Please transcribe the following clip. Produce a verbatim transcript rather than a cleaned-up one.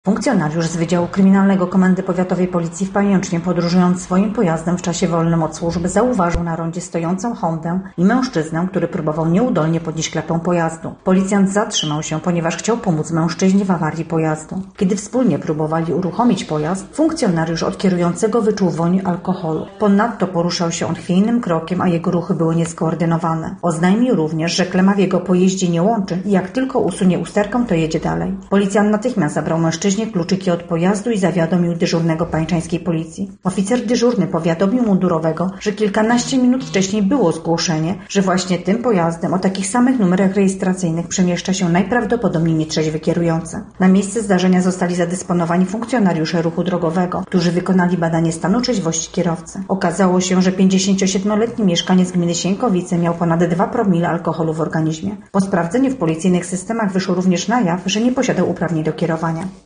Funkcjonariusz z Wydziału Kryminalnego Komendy Powiatowej Policji w Pajęcznie, podróżując swoim pojazdem w czasie wolnym od służby, zauważył na rondzie stojącą Hondę i mężczyznę, który próbował nieudolnie podnieść klapę pojazdu. Policjant zatrzymał się, ponieważ chciał pomóc mężczyźnie w awarii pojazdu. Kiedy wspólnie próbowali uruchomić pojazd, funkcjonariusz od kierującego wyczuł woń alkoholu. Ponadto poruszał się on chwiejnym krokiem, a jego ruchy były nieskoordynowane. Oznajmił również, że klema w jego pojeździe nie łączy i jak tylko usunie usterkę, to jedzie dalej. Policjant natychmiast zabrał mężczyźnie kluczyki od pojazdu i zawiadomił dyżurnego pańczańskiej policji. Oficer dyżurny powiadomił mundurowego, że kilkanaście minut wcześniej było zgłoszenie, że właśnie tym pojazdem o takich samych numerach rejestracyjnych przemieszcza się najprawdopodobniej nietrzeźwy kierujący. Na miejsce zdarzenia zostali zadysponowani funkcjonariusze ruchu drogowego, którzy wykonali badanie stanu trzeźwości kierowcy. Okazało się, że pięćdziesięciosiedmioletni mieszkaniec gminy Sienkowice miał ponad dwa promile alkoholu w organizmie. Po sprawdzeniu w policyjnych systemach wyszło również na jaw, że nie posiadał uprawnień do kierowania.